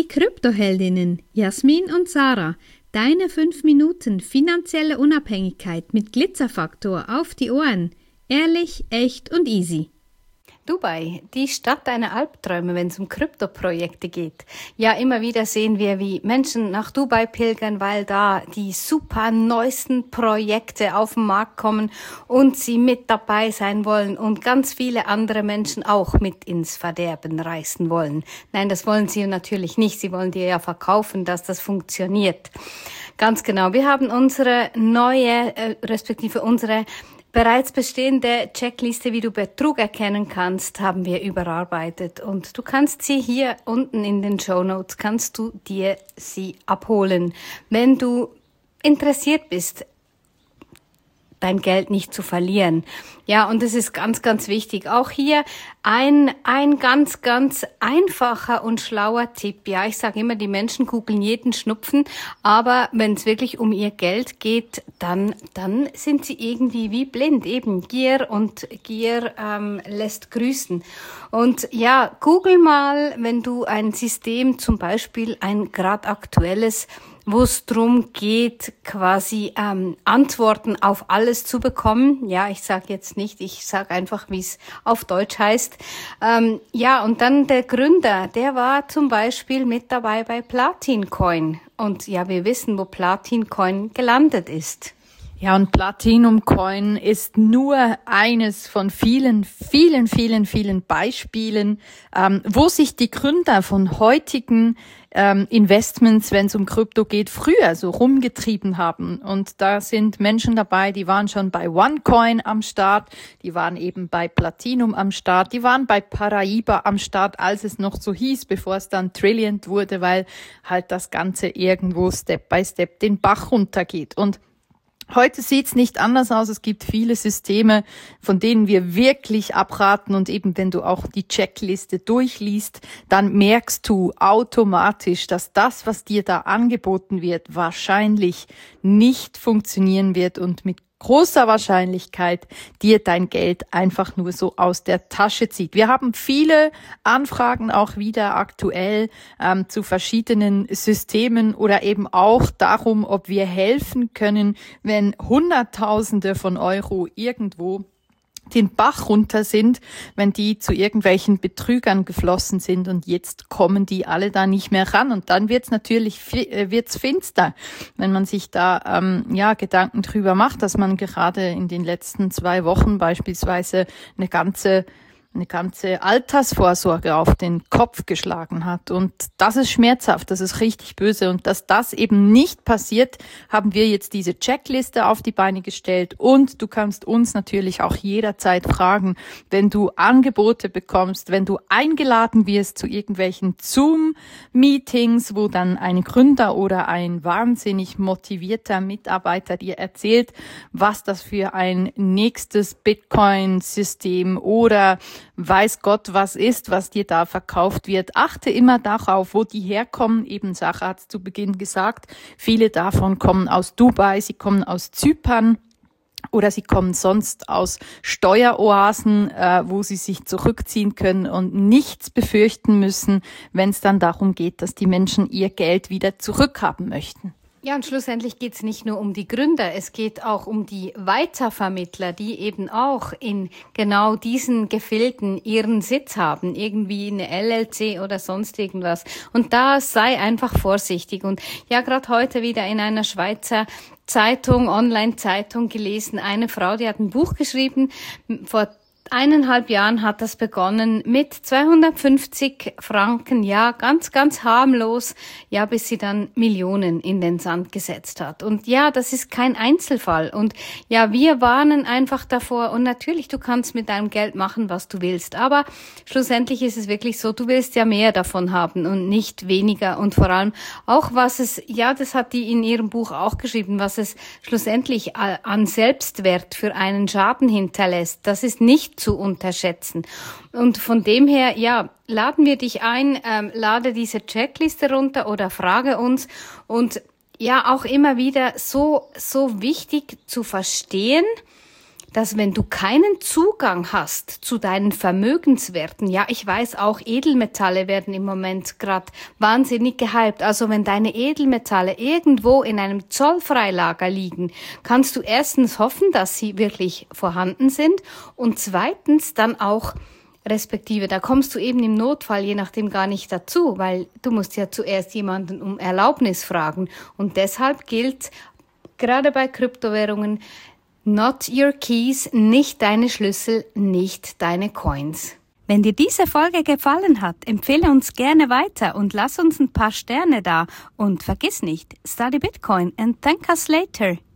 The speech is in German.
Kryptoheldinnen Jasmin und Sarah, deine 5 Minuten finanzielle Unabhängigkeit mit Glitzerfaktor auf die Ohren. Ehrlich, echt und easy. Dubai, die Stadt deiner Albträume, wenn es um Kryptoprojekte geht. Ja, immer wieder sehen wir, wie Menschen nach Dubai pilgern, weil da die super neuesten Projekte auf den Markt kommen und sie mit dabei sein wollen und ganz viele andere Menschen auch mit ins Verderben reißen wollen. Nein, das wollen sie natürlich nicht. Sie wollen dir ja verkaufen, dass das funktioniert. Ganz genau. Wir haben unsere neue, respektive unsere bereits bestehende Checkliste, wie du Betrug erkennen kannst, haben wir überarbeitet und du kannst sie hier unten in den Shownotes, kannst du dir sie abholen, wenn du interessiert bist, dein Geld nicht zu verlieren. Ja, und es ist ganz, ganz wichtig. Auch hier ein ganz, ganz einfacher und schlauer Tipp. Ja, ich sage immer, die Menschen googeln jeden Schnupfen, aber wenn es wirklich um ihr Geld geht, dann sind sie irgendwie wie blind. Eben Gier lässt grüßen. Und ja, google mal, wenn du ein System, zum Beispiel ein gerade aktuelles, wo es drum geht, quasi Antworten auf alles zu bekommen. Ja, ich sage jetzt nicht, ich sage einfach, wie es auf Deutsch heißt. Ja, und dann der Gründer, der war zum Beispiel mit dabei bei Platin Coin. Und ja, wir wissen, wo Platin Coin gelandet ist. Ja, und Platinum Coin ist nur eines von vielen Beispielen, wo sich die Gründer von heutigen Investments, wenn es um Krypto geht, früher so rumgetrieben haben. Und da sind Menschen dabei, die waren schon bei OneCoin am Start, die waren eben bei Platinum am Start, die waren bei Paraiba am Start, als es noch so hieß, bevor es dann Trilliant wurde, weil halt das Ganze irgendwo Step by Step den Bach runtergeht. Und heute sieht's nicht anders aus. Es gibt viele Systeme, von denen wir wirklich abraten. Und eben, wenn du auch die Checkliste durchliest, dann merkst du automatisch, dass das, was dir da angeboten wird, wahrscheinlich nicht funktionieren wird und mit großer Wahrscheinlichkeit dir dein Geld einfach nur so aus der Tasche zieht. Wir haben viele Anfragen auch wieder aktuell zu verschiedenen Systemen oder eben auch darum, ob wir helfen können, wenn Hunderttausende von Euro irgendwo den Bach runter sind, wenn die zu irgendwelchen Betrügern geflossen sind und jetzt kommen die alle da nicht mehr ran und dann wird's finster, wenn man sich da Gedanken drüber macht, dass man gerade in den letzten 2 Wochen beispielsweise eine ganze Altersvorsorge auf den Kopf geschlagen hat. Und das ist schmerzhaft, das ist richtig böse. Und dass das eben nicht passiert, haben wir jetzt diese Checkliste auf die Beine gestellt. Und du kannst uns natürlich auch jederzeit fragen, wenn du Angebote bekommst, wenn du eingeladen wirst zu irgendwelchen Zoom-Meetings, wo dann ein Gründer oder ein wahnsinnig motivierter Mitarbeiter dir erzählt, was das für ein nächstes Bitcoin-System oder weiß Gott was ist, was dir da verkauft wird. Achte immer darauf, wo die herkommen. Eben Sarah hat es zu Beginn gesagt, viele davon kommen aus Dubai, sie kommen aus Zypern oder sie kommen sonst aus Steueroasen, wo sie sich zurückziehen können und nichts befürchten müssen, wenn es dann darum geht, dass die Menschen ihr Geld wieder zurückhaben möchten. Ja, und schlussendlich geht's nicht nur um die Gründer, es geht auch um die Weitervermittler, die eben auch in genau diesen Gefilden ihren Sitz haben, irgendwie eine LLC oder sonst irgendwas. Und da sei einfach vorsichtig. Und ja, gerade heute wieder in einer Schweizer Zeitung, Online-Zeitung gelesen, eine Frau, die hat ein Buch geschrieben, vor 1,5 Jahren hat das begonnen mit 250 Franken, ja, ganz, ganz harmlos, ja, bis sie dann Millionen in den Sand gesetzt hat. Und ja, das ist kein Einzelfall. Und ja, wir warnen einfach davor. Und natürlich, du kannst mit deinem Geld machen, was du willst. Aber schlussendlich ist es wirklich so, du willst ja mehr davon haben und nicht weniger. Und vor allem auch, was es, ja, das hat die in ihrem Buch auch geschrieben, was es schlussendlich an Selbstwert für einen Schaden hinterlässt. Das ist nicht zu unterschätzen. Und von dem her, ja, laden wir dich ein, lade diese Checkliste runter oder frage uns. Und ja, auch immer wieder so wichtig zu verstehen, dass wenn du keinen Zugang hast zu deinen Vermögenswerten, ja, ich weiß auch, Edelmetalle werden im Moment gerade wahnsinnig gehypt. Also wenn deine Edelmetalle irgendwo in einem Zollfreilager liegen, kannst du erstens hoffen, dass sie wirklich vorhanden sind und zweitens dann auch respektive, da kommst du eben im Notfall je nachdem gar nicht dazu, weil du musst ja zuerst jemanden um Erlaubnis fragen und deshalb gilt gerade bei Kryptowährungen not your keys, nicht deine Schlüssel, nicht deine Coins. Wenn dir diese Folge gefallen hat, empfehle uns gerne weiter und lass uns ein paar Sterne da. Und vergiss nicht, study Bitcoin and thank us later.